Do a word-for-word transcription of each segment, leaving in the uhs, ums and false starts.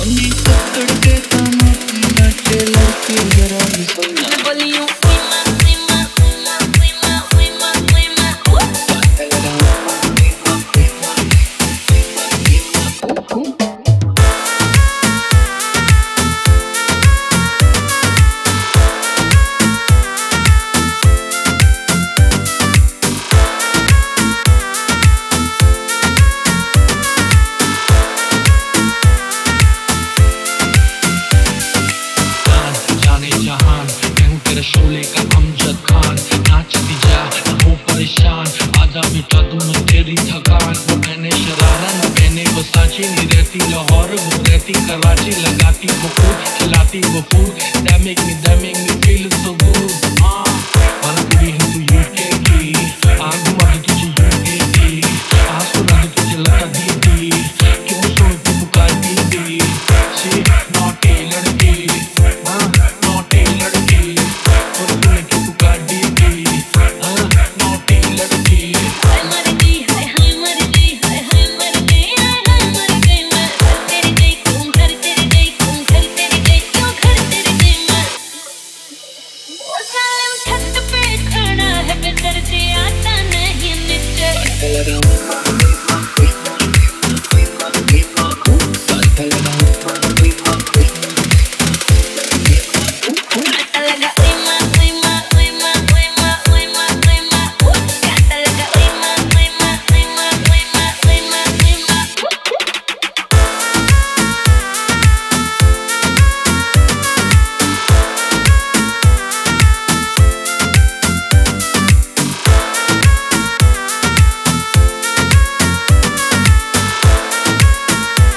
शोले का अमजद खान नाचती जा हो परेशान आजा बेटा दोनों तेरी थकान वो मैंने शरारा न पहने वो साची नहीं रहती लाहौर वो रहती कराची लगाती वो फूड खिलाती वो food that make me that make me feel so good हाँ वाला पूरी हिंदू यूके की आग घुमा दे तुझे यूके की आज सुना दे तुझे लगा दीदी क्यों सोए तू पुकार दीदी शी नॉटी लड़की हाँ नॉटी लड़की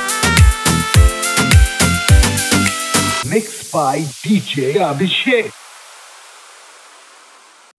Mixed by D J Abhishek.